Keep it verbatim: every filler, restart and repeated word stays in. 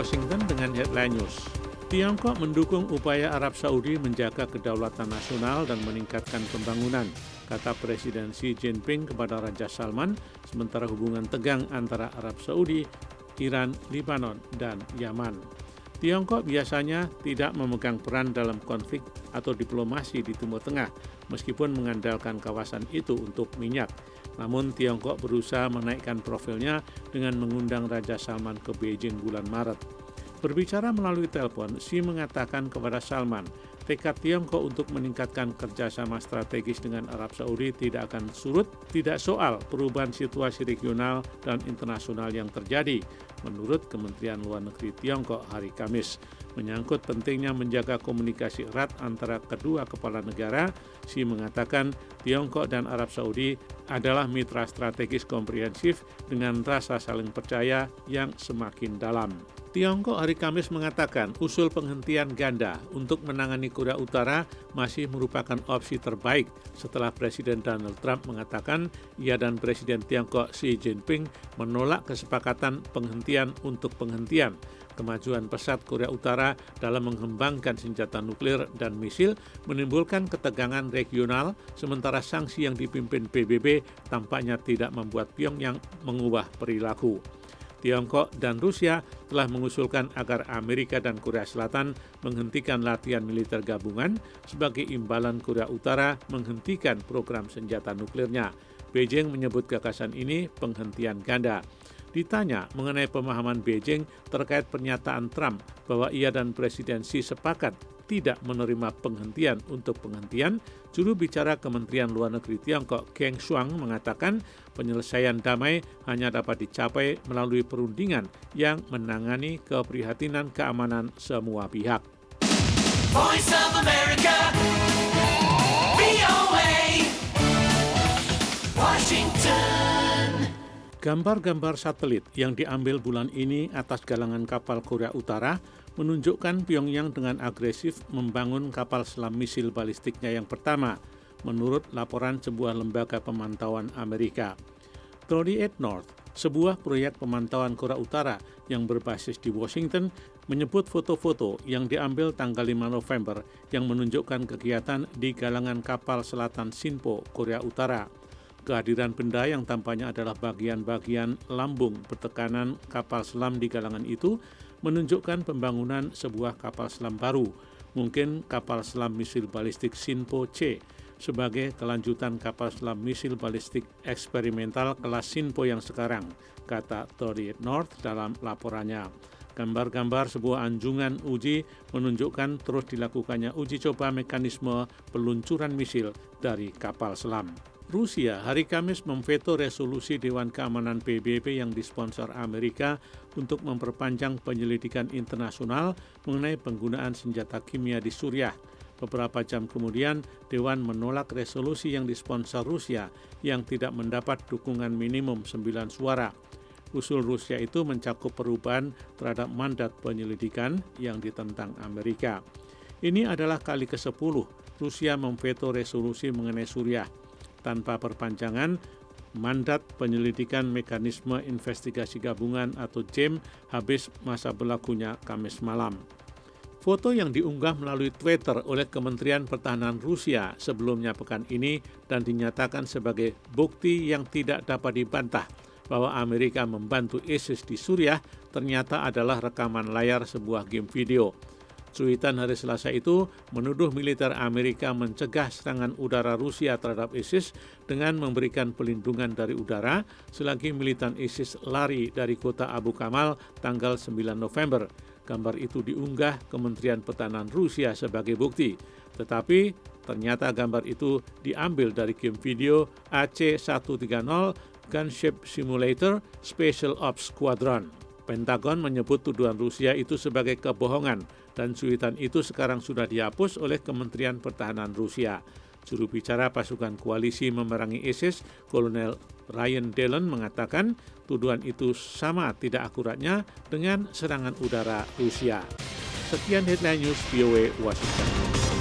Washington dengan headline news. Tiongkok mendukung upaya Arab Saudi menjaga kedaulatan nasional dan meningkatkan pembangunan, kata Presiden Xi Jinping kepada Raja Salman, sementara hubungan tegang antara Arab Saudi, Iran, Lebanon, dan Yaman. Tiongkok biasanya tidak memegang peran dalam konflik atau diplomasi di Timur Tengah, meskipun mengandalkan kawasan itu untuk minyak. Namun Tiongkok berusaha menaikkan profilnya dengan mengundang Raja Salman ke Beijing bulan Maret. Berbicara melalui telepon, Xi mengatakan kepada Salman, tekad Tiongkok untuk meningkatkan kerjasama strategis dengan Arab Saudi tidak akan surut, tidak soal perubahan situasi regional dan internasional yang terjadi, menurut Kementerian Luar Negeri Tiongkok hari Kamis. Menyangkut pentingnya menjaga komunikasi erat antara kedua kepala negara, Xi mengatakan Tiongkok dan Arab Saudi adalah mitra strategis komprehensif dengan rasa saling percaya yang semakin dalam. Tiongkok hari Kamis mengatakan usul penghentian ganda untuk menangani Korea Utara masih merupakan opsi terbaik setelah Presiden Donald Trump mengatakan ia dan Presiden Tiongkok Xi Jinping menolak kesepakatan penghentian untuk penghentian. Kemajuan pesat Korea Utara dalam mengembangkan senjata nuklir dan misil menimbulkan ketegangan regional, sementara sanksi yang dipimpin P B B tampaknya tidak membuat Pyongyang mengubah perilaku. Tiongkok dan Rusia telah mengusulkan agar Amerika dan Korea Selatan menghentikan latihan militer gabungan sebagai imbalan Korea Utara menghentikan program senjata nuklirnya. Beijing menyebut gagasan ini penghentian ganda. Ditanya mengenai pemahaman Beijing terkait pernyataan Trump bahwa ia dan Presiden Xi sepakat tidak menerima penghentian untuk penghentian, juru bicara Kementerian Luar Negeri Tiongkok Geng Shuang mengatakan penyelesaian damai hanya dapat dicapai melalui perundingan yang menangani keprihatinan keamanan semua pihak. Voice of America, V O A, Washington. Gambar-gambar satelit yang diambil bulan ini atas galangan kapal Korea Utara menunjukkan Pyongyang dengan agresif membangun kapal selam misil balistiknya yang pertama, menurut laporan sebuah lembaga pemantauan Amerika. thirty-eight North, sebuah proyek pemantauan Korea Utara yang berbasis di Washington, menyebut foto-foto yang diambil tanggal lima November yang menunjukkan kegiatan di galangan kapal selatan Sinpo, Korea Utara. Kehadiran benda yang tampaknya adalah bagian-bagian lambung bertekanan kapal selam di galangan itu menunjukkan pembangunan sebuah kapal selam baru, mungkin kapal selam misil balistik Sinpo C, sebagai kelanjutan kapal selam misil balistik eksperimental kelas Sinpo yang sekarang, kata thirty-eight North dalam laporannya. Gambar-gambar sebuah anjungan uji menunjukkan terus dilakukannya uji coba mekanisme peluncuran misil dari kapal selam. Rusia hari Kamis memveto resolusi Dewan Keamanan P B B yang disponsor Amerika untuk memperpanjang penyelidikan internasional mengenai penggunaan senjata kimia di Suriah. Beberapa jam kemudian, Dewan menolak resolusi yang disponsor Rusia yang tidak mendapat dukungan minimum sembilan suara. Usul Rusia itu mencakup perubahan terhadap mandat penyelidikan yang ditentang Amerika. Ini adalah kali kesepuluh Rusia memveto resolusi mengenai Suriah. Tanpa perpanjangan, mandat penyelidikan mekanisme investigasi gabungan atau J E M habis masa berlakunya Kamis malam. Foto yang diunggah melalui Twitter oleh Kementerian Pertahanan Rusia sebelumnya pekan ini dan dinyatakan sebagai bukti yang tidak dapat dibantah bahwa Amerika membantu ISIS di Suriah ternyata adalah rekaman layar sebuah game video. Cuitan hari Selasa itu menuduh militer Amerika mencegah serangan udara Rusia terhadap ISIS dengan memberikan pelindungan dari udara selagi militan ISIS lari dari kota Abu Kamal tanggal sembilan November. Gambar itu diunggah Kementerian Pertahanan Rusia sebagai bukti. Tetapi ternyata gambar itu diambil dari game video A C seratus tiga puluh Gunship Simulator Special Ops Squadron. Pentagon menyebut tuduhan Rusia itu sebagai kebohongan dan cuitan itu sekarang sudah dihapus oleh Kementerian Pertahanan Rusia. Juru bicara pasukan koalisi memerangi ISIS, Kolonel Ryan Dillon mengatakan tuduhan itu sama tidak akuratnya dengan serangan udara Rusia. Sekian headline news V O A Washington.